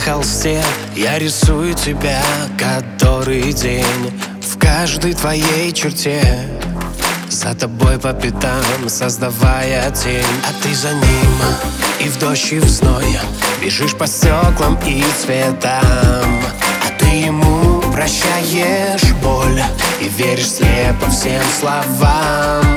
холсте я рисую тебя который день, в каждой твоей черте, за тобой по пятам, создавая тень. А ты за ним и в дождь, и в зной бежишь по стеклам и цветам. А ты ему прощаешь боль и веришь слепо всем словам.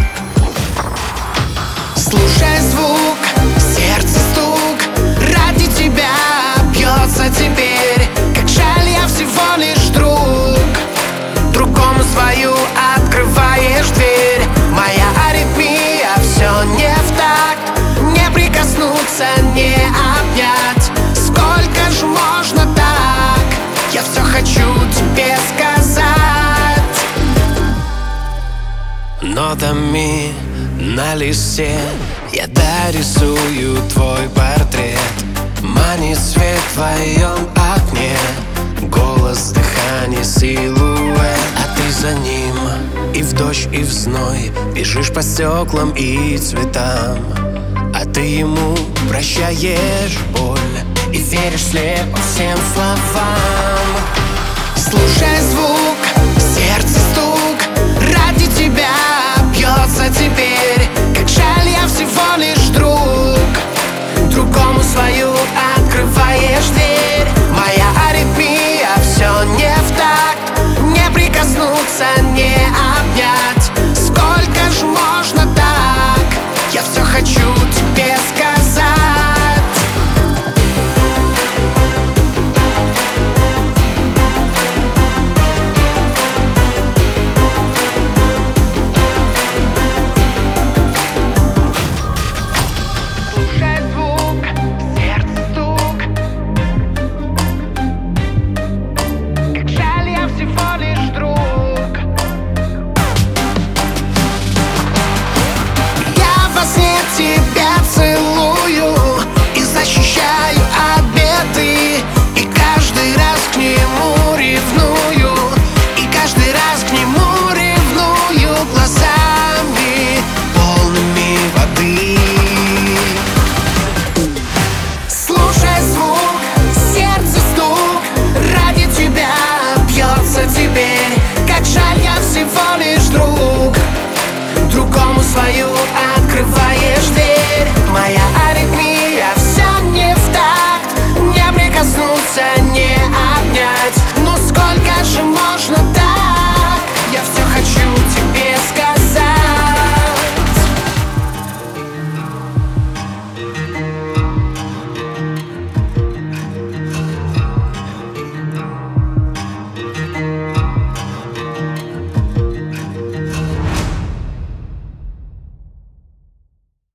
Слушай звук, сердце стук, ради тебя бьется теперь. Как жаль, я всего лишь друг, другому свою открываешь дверь. Моя аритмия все не в такт, не прикоснуться, не обнять. Сколько ж можно так? Я все хочу тебе сказать. Нотами на листе я дорисую твой портрет. Манит свет в твоем окне, голос, дыхание, силуэт. А ты за ним и в дождь, и в зной бежишь по стеклам и цветам. А ты ему прощаешь боль и веришь слепо всем словам. Слушай звук, сердце стук, ради тебя бьется теперь. Как жаль, я всего лишь друг, другому свою открываешь дверь. Моя аритмия все не в такт, не прикоснуться, не обнять. Сколько ж можно так? Я все хочу тебе сказать. Тебя целую и защищаю от беды, и каждый раз к нему ревную, и каждый раз к нему ревную глазами полными воды. Слушай звук, сердце стук, ради тебя бьется теперь. Как жаль, я всего лишь друг, другому свою открываешь дверь. Моя